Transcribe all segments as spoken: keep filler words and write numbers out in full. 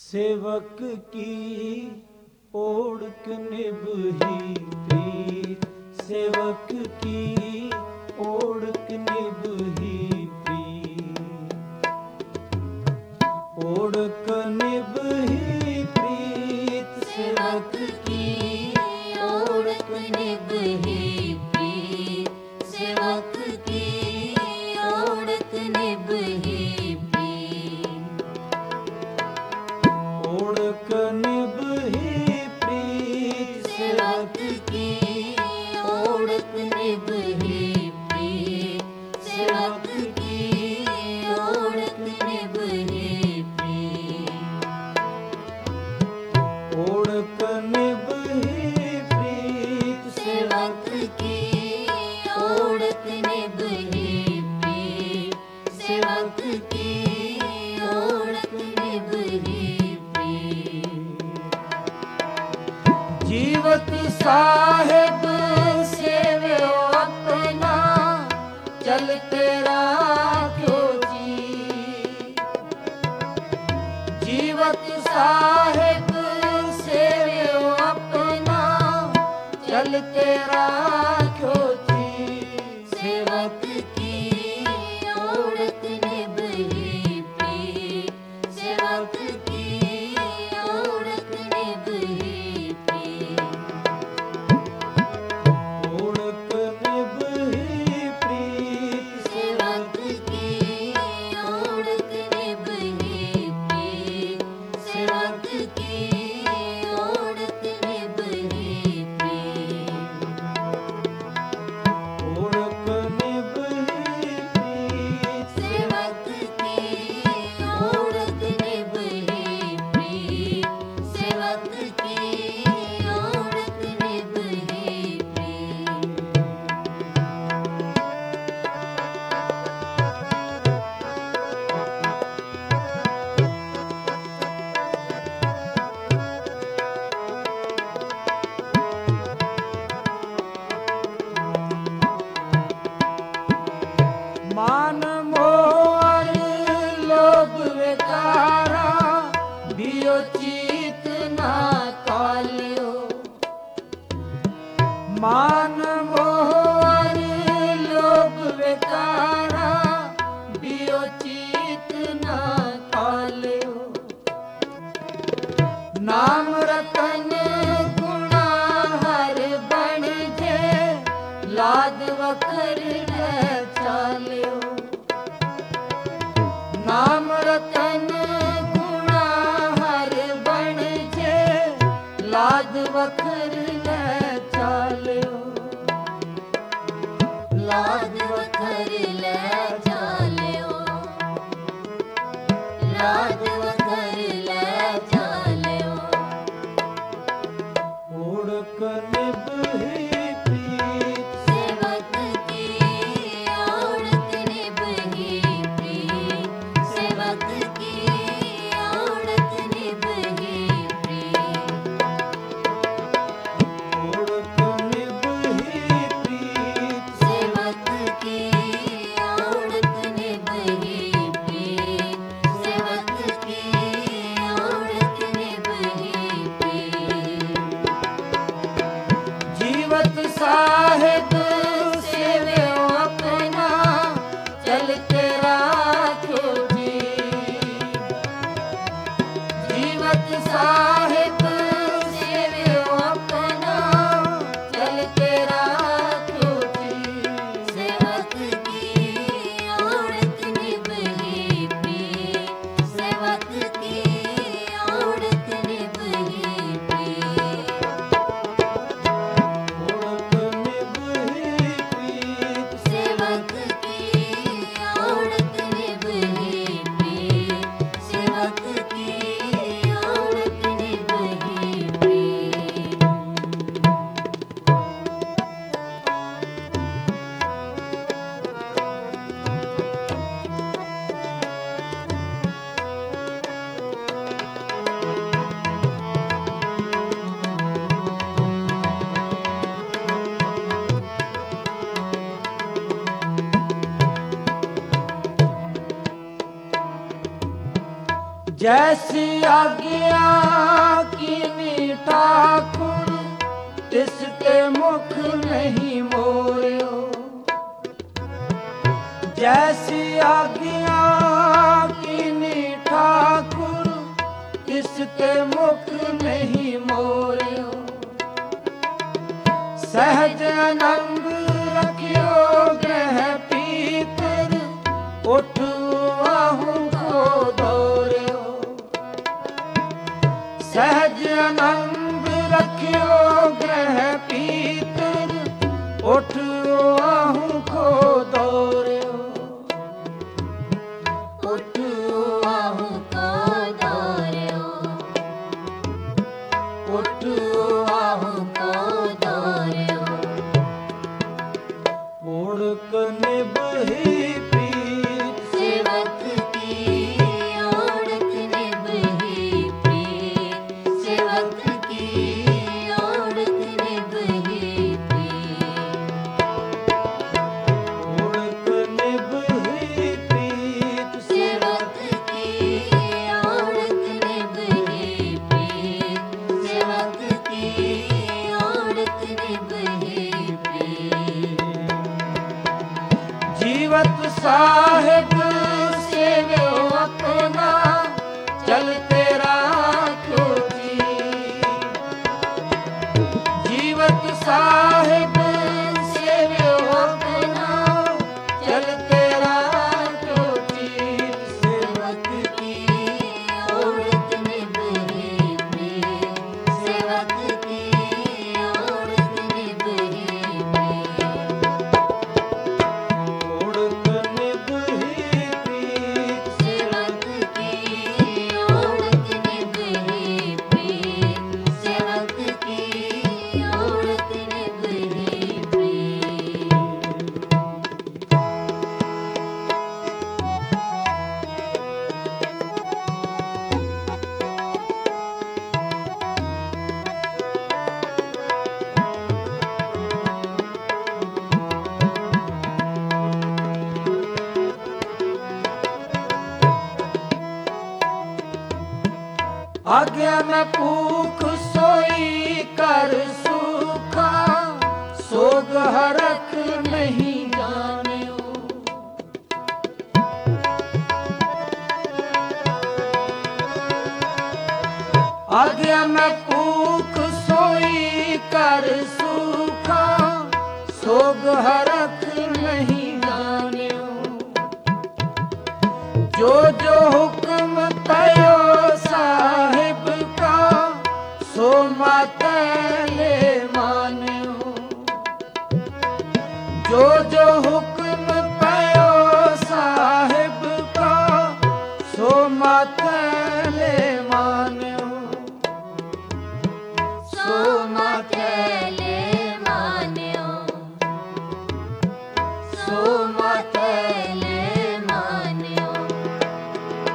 सेवक की ओढ़क निभही प्रीत, सेवक की ओढ़क निभही प्रीत, ओढ़क निभही प्रीत, सेवक की ओढ़क निभही प्रीत, सेवक की ओढ़क निभही प्रीत, ओढ़क निभही प्रीत, सेवक की ओढ़क निभही प्रीत, सेवक की ओढ़क निभही प्रीत, ओढ़क निभही प्रीत, सेवक की ओढ़क निभही प्रीत, सेवक की ओढ़क निभही प्रीत। जीवत साहेब सेव्यो अपना, चल तेरा क्यों जी। जीवत साहेब सेव्यो अपना, चल तेरा क्यों जी। सेवक की ओढ़क निभही प्रीत, सेवक की ओढ़क निभही प्रीत, ओढ़क निभही प्रीत, सेवक की ओढ़क निभही प्रीत, सेवक की ओढ़क निभही प्रीत, ओढ़क निभही प्रीत, सेवक की ओढ़क निभही प्रीत, सेवक की ओढ़क निभही प्रीत। मान मोह लोभ विकारा, बियो चीत ना कालियो। मान मोह लोभ विकारा, बियो चीत ना कालियो। नाम रतन गुणा हर बण जे, लाद वखर न चालियो। नाम रतन गुणा हर बण जे, लाद वखर न चालियो। लाद वखर ले चालियो, लाद वखर ले चालियो। ओढ़क निभही प्रीत, सेवक की ओढ़क निभही प्रीत, सेवक की ओढ़क निभही प्रीत, ओढ़क निभही प्रीत, सेवक की ओढ़क निभही प्रीत, सेवक की ओढ़क निभही प्रीत। जीवत साहेब सेव्यो अपना, चल तेरा क्यों जी। जीवत साहेब सेव्यो अपना, चल तेरा क्यों जी। सेवक की ओढ़क निभही प्रीत, सेवक की ओढ़क निभही प्रीत, ओढ़क निभही प्रीत, सेवक की ओढ़क निभही प्रीत, सेवक की ओढ़क निभही जैसी आज्ञा कीनी ठाकुर तिस ते मुख नहीं मोयो। जैसी आज्ञा कीनी ठाकुर तिस ते मुख नहीं मोयो। सहज आनंद रखियो ग्रह पीतर उठ आहू को दौड़ियो। सहज आनंद रखियो ग्रह पीतर उठ आहू को दौड़ियो। उठ आहू को दौड़ियो। उठ आहू को दौड़ियो। ओढ़क निभही प्रीत सेवक की ओढ़क निभही प्रीत। सेवक की ओढ़क निभही प्रीत। ओढ़क निभही प्रीत सेवक की ओढ़क निभही प्रीत। सेवक की ओढ़क निभही प्रीत। जीवत साहिब सेव्यो अपना चलते राखो जी। जीवत साहिब सेव्यो अपना चलते राखो जी। सेवक की ओढ़क निभही प्रीत। सेवक की ओढ़क निभही प्रीत। ओढ़क निभही प्रीत सेवक की ओढ़क निभही प्रीत। सेवक की ओढ़क निभही प्रीत। आज्ञा में भूख सोई कर सूखा सोग हरख नहीं जानियो। आज्ञा में भूख सोई कर सूखा सोग हरख नहीं जानियो। जो जो हुक्म तयो साहिब का सो मातले मान्यो। जो जो हुक्म तयो साहिब का सो मातले मान्यो। सो मातले मान्यो। सो मातले मान्यो।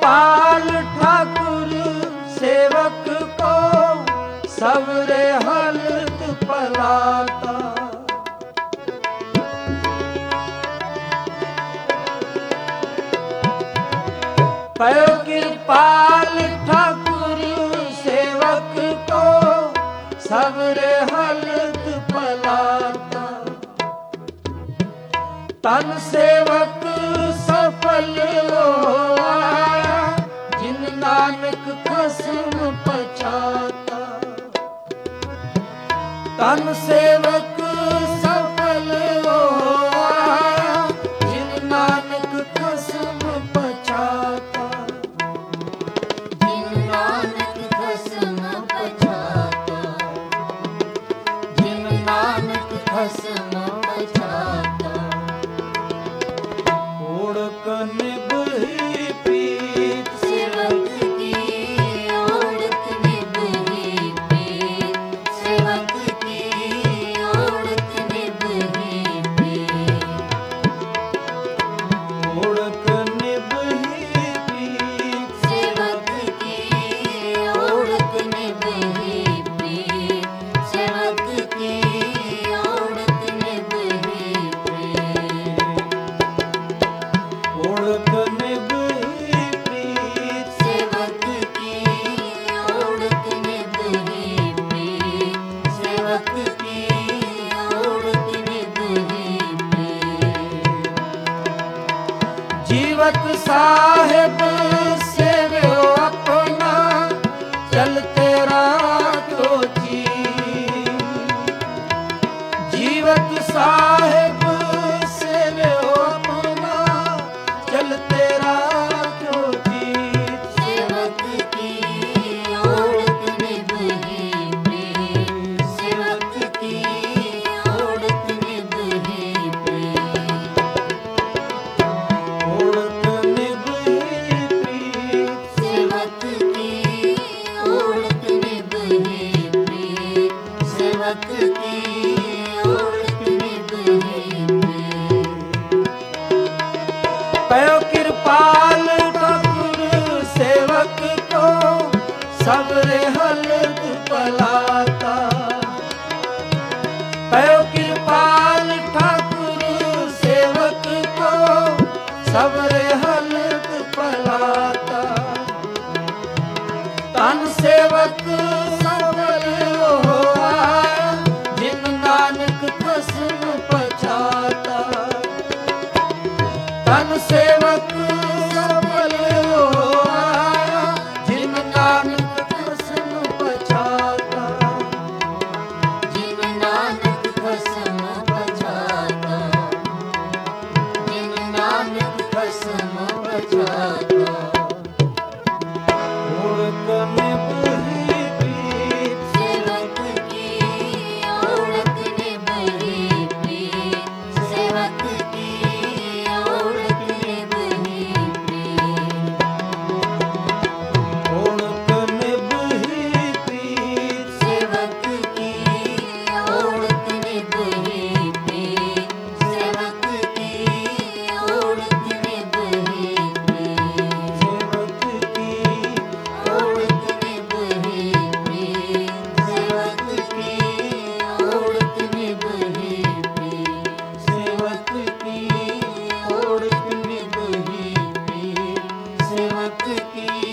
कृपाल ठाकुर सेवक को सबरे हलत पलाता। पयो कृपाल ठाकुर सेवक को सबरे हलत पलाता। तन सेवक सफल होया जिन नानक खसम पछाता। तन सेवक सफल होया जिन नानक खसम पछाता। जिन नानक खसम पछाता। जिन नानक खसम पछाता। ओढ़क निभही प्रीत सेवक की ओढ़क निभही प्रीत। सेवक की ओढ़क निभही प्रीत। ओढ़क निभही प्रीत सेवक की ओढ़क निभही प्रीत। सेवक की ओढ़क निभही प्रीत। ओढ़क निभही प्रीत सेवक की ओढ़क निभही प्रीत। सेवक की ओढ़क निभही प्रीत। जीवत साहिब सेव्यो अपना चलते राखो जी। जीवत साहिब सेव्यो अपना चलते राखो जी। सेवक की ओढ़क निभही प्रीत। सेवक की ओढ़क निभही प्रीत। ओढ़क निभही प्रीत सेवक की ओढ़क निभही प्रीत। सेवक की ओढ़क निभही प्रीत। पयो कृपाल ठाकुर सेवक को सबरे हलत पलाता। पयो कृपाल ठाकुर सेवक को सबरे हलत पलाता। तन सेवक सबल होया जिन नानक खसम पछाता। तन सेवक सबल होया जिन नानक खसम पछाता। जिन नानक खसम पछाता। जिन नानक खसम पछाता। ओढ़क निभही प्रीत सेवक की ओढ़क निभही प्रीत। सेवक की ओढ़क निभही प्रीत। ओढ़क निभही प्रीत सेवक की ओढ़क निभही प्रीत। सेवक की ओढ़क निभही प्रीत। सेवक की ओढ़क निभही प्रीत। सेवक की ओढ़क निभही प्रीत। सेवक की ओढ़क निभही प्रीत सेवक की